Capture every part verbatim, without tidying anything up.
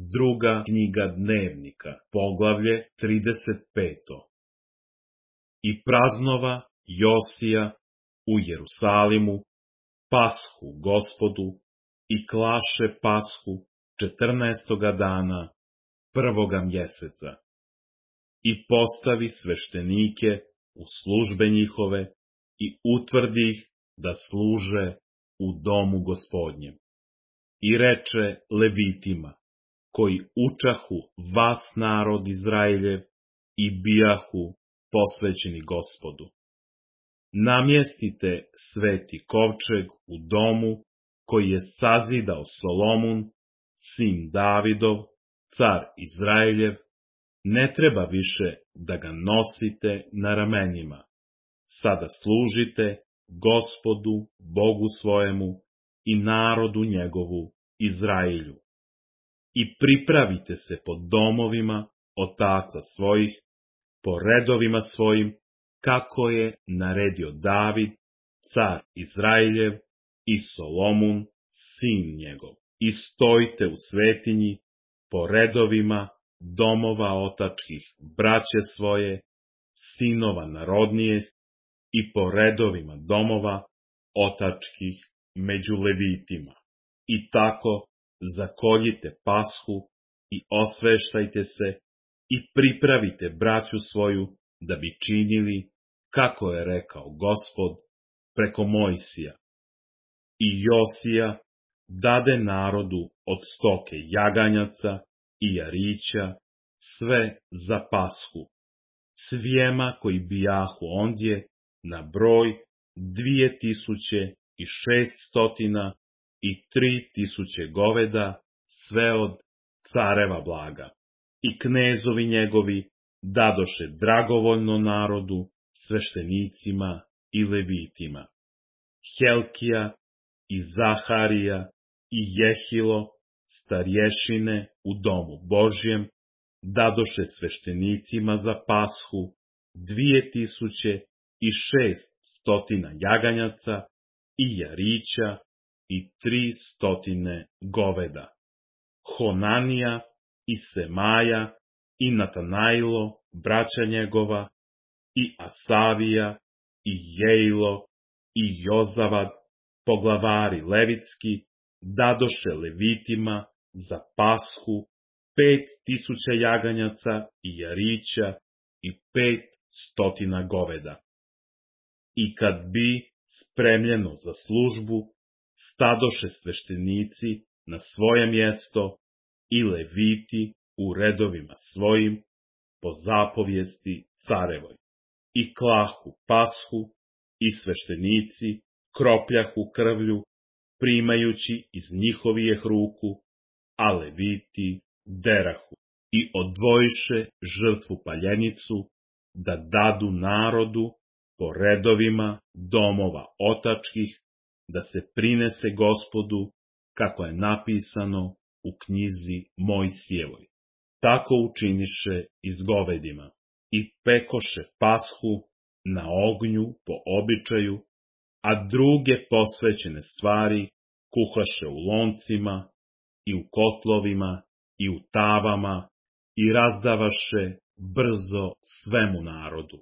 Druga knjiga Dnevnika, poglavlje trideset peto. I praznova Josija u Jerusalimu Pashu Gospodu i klaše Pashu četrnaestoga dana prvoga mjeseca. I postavi sveštenike u službe njihove i utvrdi ih da služe u domu Gospodnjem. I reče Levitima, koji učahu vas narod Izraeljev i bijahu posvećeni Gospodu. Namjestite sveti kovčeg u domu koji je sazidao Solomun, sin Davidov, car Izraeljev, ne treba više da ga nosite na ramenima. Sada služite Gospodu, Bogu svojemu i narodu njegovu Izraelju. I pripravite se po domovima otaca svojih, po redovima svojim, kako je naredio David, car Izraeljev i Solomun, sin njegov. I stojite u svetinji po redovima domova otačkih braće svoje, sinova narodnijih, i po redovima domova otačkih među Levitima. I tako zakoljite Pashu i osveštajte se i pripravite braću svoju da bi činili kako je rekao Gospod preko Mojsija. I Josija dade narodu od stoke jaganjaca i jarića sve za Pashu, svijema koji bijahu ondje na broj dvije tisuće i šeststotina i tri tisuće goveda, sve od careva blaga. I knezovi njegovi dadoše dragovoljno narodu, sveštenicima i levitima. Helkija i Zaharija i Jehilo, starješine u domu Božjem, dadoše sveštenicima za Pashu dvije tisuće i šest stotina jaganjaca i jarića i tri stotine goveda. Honanija i Semaja i Natanajlo, braća njegova, i Asavija i Jejlo i Jozavad, poglavari levitski, dadoše levitima za Pashu pet tisuća jaganjaca i jarića i pet stotina goveda. I kad bi spremljeno za službu, stadoše sveštenici na svoje mjesto i leviti u redovima svojim po zapovijesti carevoj. I klahu Pashu i sveštenici kropljahu krvlju, primajući iz njihovijeh ruku, a leviti derahu. I odvojiše žrtvu paljenicu da dadu narodu po redovima domova otačkih, da se prinese Gospodu, kako je napisano u knjizi Mojsijevoj. Tako učiniše i s govedima. I pekoše Pashu na ognju po običaju, a druge posvećene stvari kuhaše u loncima i u kotlovima i u tavama i razdavaše brzo svemu narodu.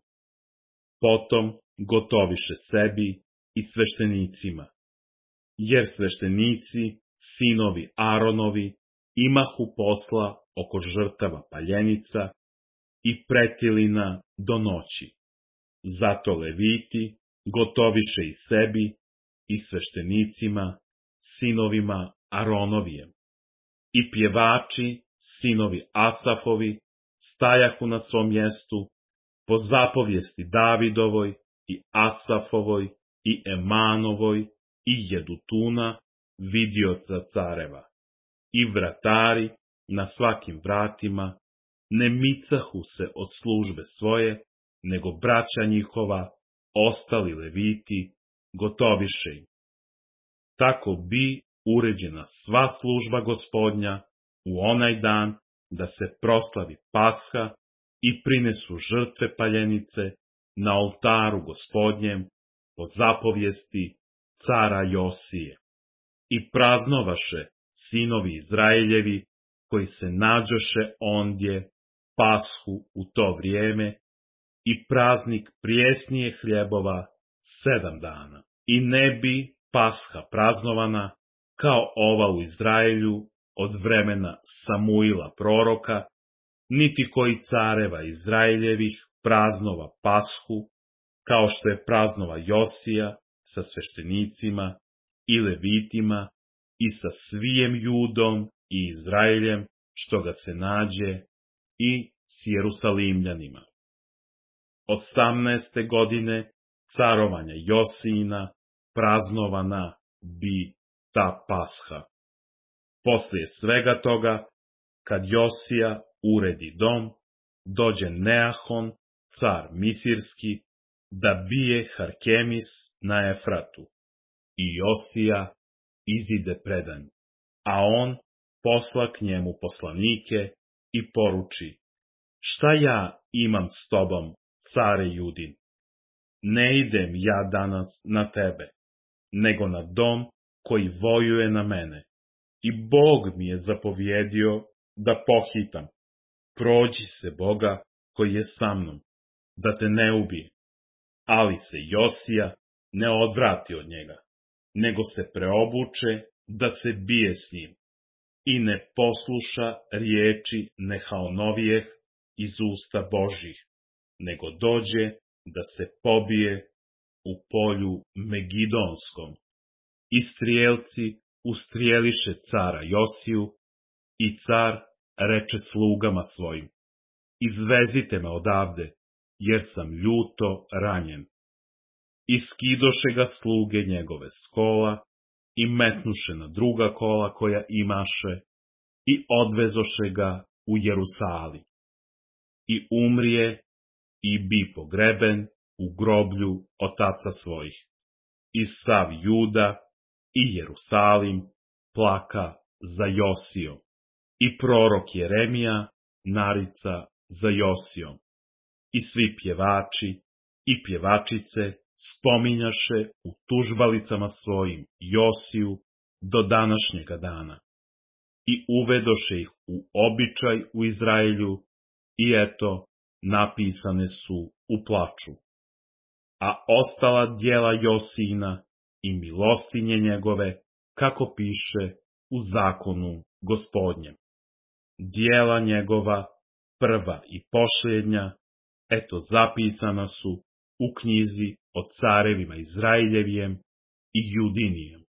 Potom gotoviše sebi i sveštenicima, jer sveštenici, sinovi Aronovi, imahu posla oko žrtava paljenica i pretilina do noći. Zato leviti gotoviše i sebi i sveštenicima, sinovima Aronovijem. I pjevači, sinovi Asafovi, stajahu na svom mjestu po zapovijesti Davidovoj i Asafovoj i Emanovoj i Jedutuna, vidioca careva. I vratari na svakim vratima ne micahu se od službe svoje, nego braća njihova, ostali leviti, gotoviše im. Tako bi uređena sva služba Gospodnja u onaj dan da se proslavi Pasha i prinesu žrtve paljenice na oltaru Gospodnjem po zapovijesti cara Josije. I praznovaše sinovi Izraeljevi koji se nađoše ondje Pashu u to vrijeme i praznik prijesnije hljebova sedam dana. I ne bi Pasha praznovana kao ova u Izraelju od vremena Samuila proroka, niti koji careva Izraeljevih praznova Pashu, kao što je praznova Josija sa sveštenicima i levitima i sa svijem Judom i Izraeljem, što ga se nađe, i s Jerusalimljanima. Osamnaeste godine carovanja Josijina praznovana bi ta Pasha. Poslije svega toga, kad Josija uredi dom, dođe Neahon, car Misirski, da bije Harkemis na Efratu. I Josija izide predan, a on posla k njemu poslanike i poruči: šta ja imam s tobom, care Judin? Ne idem ja danas na tebe, nego na dom koji vojuje na mene. I Bog mi je zapovjedio da pohitam. Prođi se Boga koji je sa mnom, da te ne ubije. Ali se Josija ne odvrati od njega, nego se preobuče da se bije s njim i ne posluša riječi Nehaonovijeh iz usta Božjih, nego dođe da se pobije u polju Megidonskom. I strijelci ustrijeliše cara Josiju i car reče slugama svojim: izvezite me odavde, jer sam ljuto ranjen. I skidoše ga sluge njegove s kola i metnuše na druga kola koja imaše i odvezoše ga u Jerusalim. I umrije i bi pogreben u groblju otaca svojih. I sav Juda i Jerusalim plaka za Josijom. I prorok Jeremija narica za Josijom. I svi pjevači i pjevačice spominjaše u tužbalicama svojim Josiju do današnjega dana. I uvedoše ih u običaj u Izraelju i eto, napisane su u plaču. A ostala djela Josijina i milostinje njegove, kako piše u zakonu Gospodnjem. Djela njegova, prva i posljednja, eto zapisana su u knjizi o carevima Izraeljevijem i Judinijem.